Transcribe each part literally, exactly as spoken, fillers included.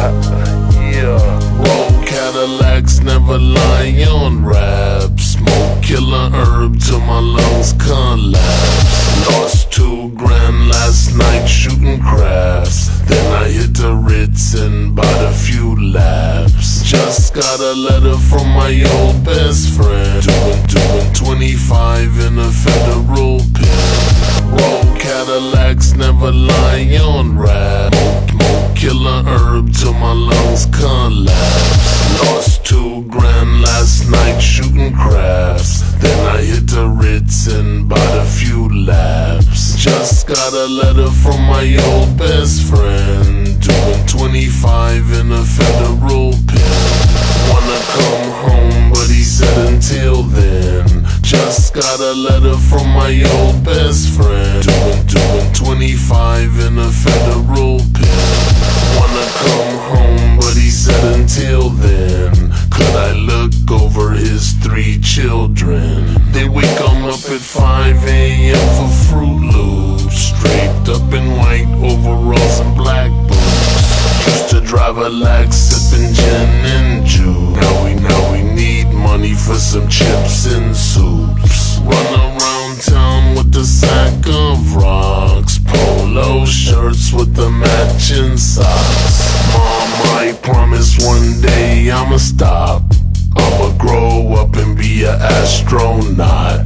Yeah. Roll Cadillacs, never lie on rap. Smoke killer herb till my lungs collapse. Lost two grand last night shooting craps. Then I hit the Ritz and bought a few laps. Just got a letter from my old best friend. Doing, doing twenty-five in a federal pen. Roll Cadillacs, never lie on rap. Smoke killer herb till my lungs collapse. Lost two grand last night shooting craps. Then I hit the Ritz and bought a few laps. Just got a letter from my old best friend. Doing twenty-five in a federal pen. Wanna come home, but he said until then. Just got a letter from my old best friend. Doing, doing twenty-five in a federal pen. Wanna come home, but he said until then. Could I look over his three children? They wake 'em up at five A M for Fruit Loops. Draped up in white overalls and black boots. Used to drive a Lexus, sipping gin and juice. Now we, now we need money for some chips and soups. Run around town with a sack of rocks. Polo shirts with the matching socks. Mom, I promise one day I'ma stop. I'ma grow up and be an astronaut.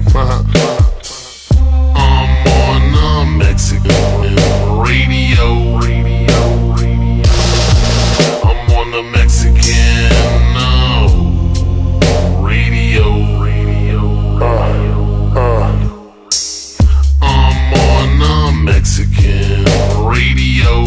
I'm on a Mexican radio. I'm on a Mexican no, radio. Uh, uh. I'm on a Mexican radio.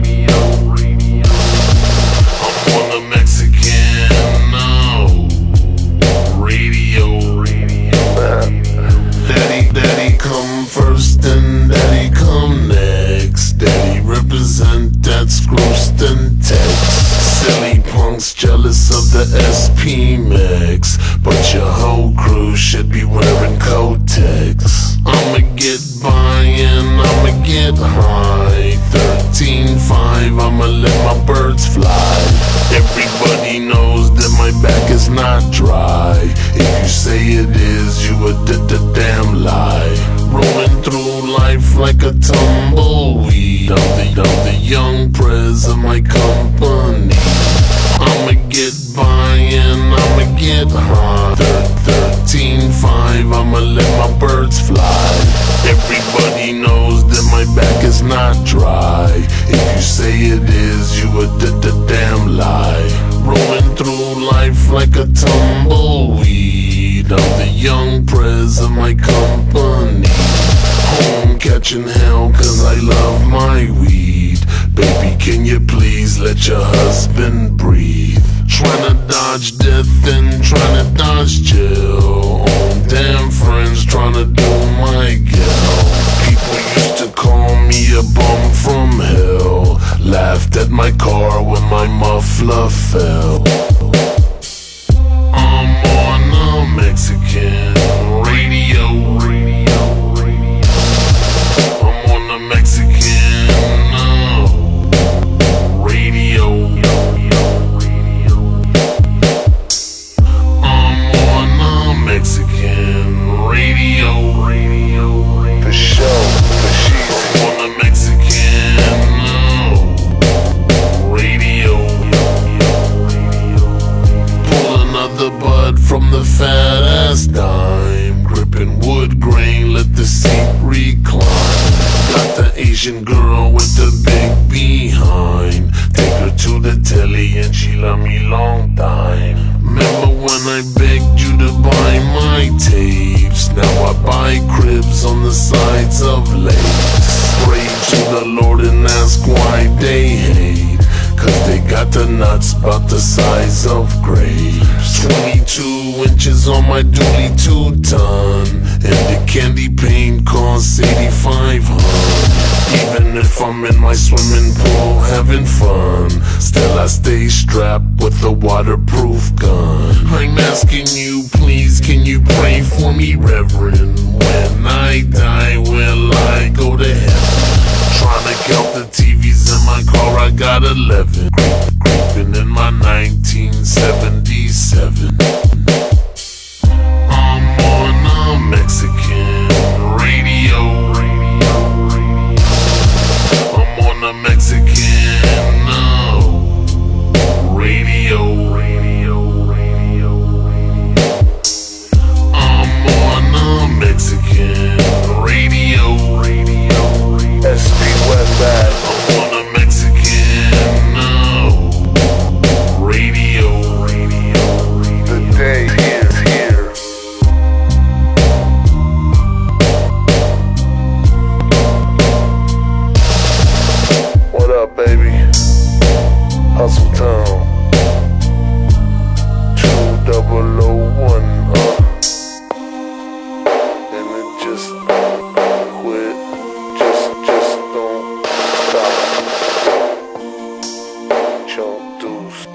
I'm on a Mexican no, radio. Daddy, daddy come first and daddy come next. Daddy represent that Scrooston text. Silly punks jealous of the S P Max, but your whole crew should be wearing Kotex. I'ma get by and I'ma get high. thirteen five, I'ma let my birds fly. Everybody knows that my back is not dry. If you say it is, you a d-d-damn lie. Rolling through life like a tumbleweed. I'm the, I'm the young prez of my company. I'ma get by and I'ma get high. thirteen five, I'ma let my birds fly. Everybody knows that my back is not dry. If you say it is, you a d-d-damn lie. Rolling through life like a tumbleweed. I'm the young prez of my company. Home catching hell cause I love my weed. Baby, can you please let your husband breathe? Tryna dodge death and tryna dodge jail. Own damn friends tryna do my gal. People used to call me a bum from hell. Laughed at my car when my muffler fell. I'm on a Mexican radio. I'm on a Mexican no, radio. I'm on a Mexican radio. For sure, for she's on a Mexican no, radio. Pull another bud from the fat ass dime. Gripping wood grain, let the seat recline. Got the Asian girl with the big behind. Take her to the telly and she love me long time. Remember when I begged you to buy my tapes? Now I buy cribs on the sides of lakes. Pray to the Lord and ask why they hate. Cause they got the nuts about the size of grapes. Twenty-two inches on my dually two-ton, and the candy paint costs eighty-five hundred. Even if I'm in my swimming pool having fun, still I stay strapped with a waterproof gun. I'm asking you please, can you pray for me, Reverend? When I die, will I go to heaven? Trying to count the T Vs in my car, I got eleven. Creeping in my nineteen seventy-seven. I'm on a Mexican radio. I'm on a Mexican uh, radio. I'm on a Mexican radio. S P Westbad. I'm on a Mexican uh, radio. The day is here. What up, baby? Hustle Town. Two double O one, uh. And it just quit. Just, just don't stop. Chunk deuce.